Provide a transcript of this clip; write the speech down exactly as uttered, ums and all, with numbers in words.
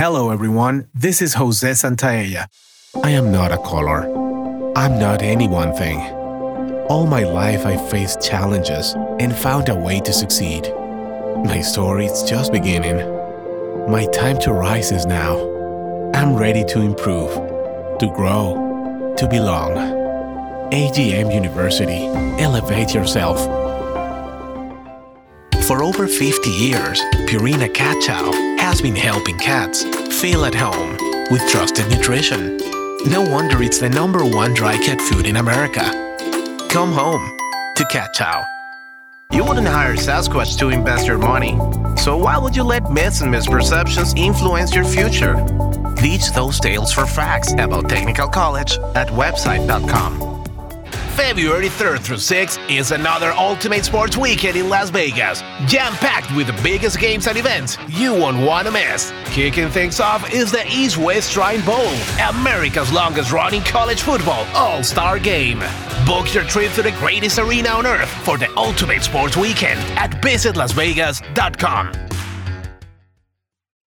Hello everyone, this is Jose Santaella. I am not a color. I'm not any one thing. All my life I faced challenges and found a way to succeed. My story is just beginning. My time to rise is now. I'm ready to improve, to grow, to belong. A G M University, elevate yourself. For over fifty years, Purina Cat Chow has been helping cats feel at home with trusted nutrition. No wonder it's the number one dry cat food in America. Come home to Cat Chow. You wouldn't hire Sasquatch to invest your money, so why would you let myths and misperceptions influence your future? Ditch those tales for facts about Technical College at website dot com. February third through sixth is another Ultimate Sports Weekend in Las Vegas, jam-packed with the biggest games and events you won't want to miss. Kicking things off is the East-West Shrine Bowl, America's longest-running college football all-star game. Book your trip to the greatest arena on earth for the Ultimate Sports Weekend at visit las vegas dot com.